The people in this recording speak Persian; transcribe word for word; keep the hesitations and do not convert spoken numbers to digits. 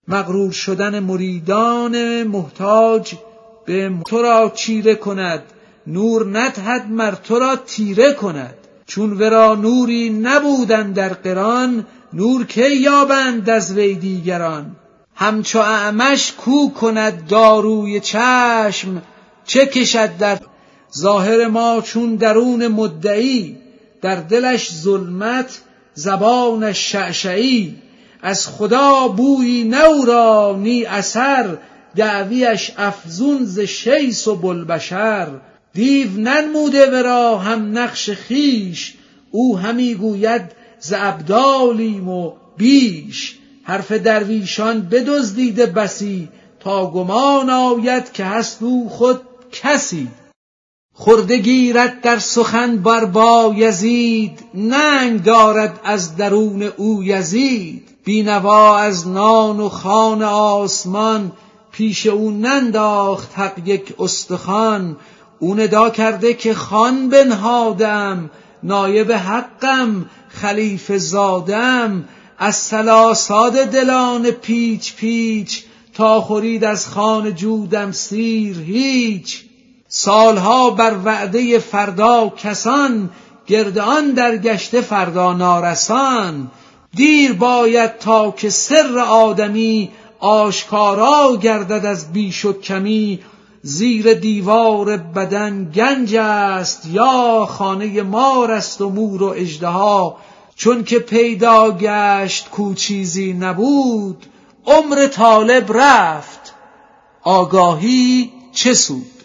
مغرور شدن مریدان محتاج به تو را چیره کند، نور ندهد مر تو را تیره کند. چون ورا نوری نبودن در قران، نور کی یابند از وی دیگران. همچو اعمش کو کند داروی چشم، چه کشد در ظاهر ما چون درون مدعی. در دلش ظلمت زبانش شعشعی، از خدا بویی نه او را نی اثر. دعویش افزون ز شیس و بوالبشر. دیو ننموده ورا هم نقش خویش، او همی گوید ز ابدالیم و بیش. حرف درویشان بدزدیده بسی، تا گمان آید که هست او خود کسی. خرده گیرد در سخن بر بایزید، ننگ دارد از درون او یزید. بینوا از نان و خوان آسمان، پیش او ننداخت حق یک استخوان. او ندا کرده که خان بنهادم، نایب حقم خلیفه زادم. از سلاساد دلان پیچ پیچ، تا خورید از خوان جودم سیر هیچ. سالها بر وعده فردا کسان، گرد آن در گشته فردا نارسان. دیر باید تا که سر آدمی، آشکارا گردد از بیش و کمی. زیر دیوار بدن گنج است، یا خانه مار است و مور و اژدها. چون که پیدا گشت کو چیزی نبود، عمر طالب رفت آگاهی چه سود.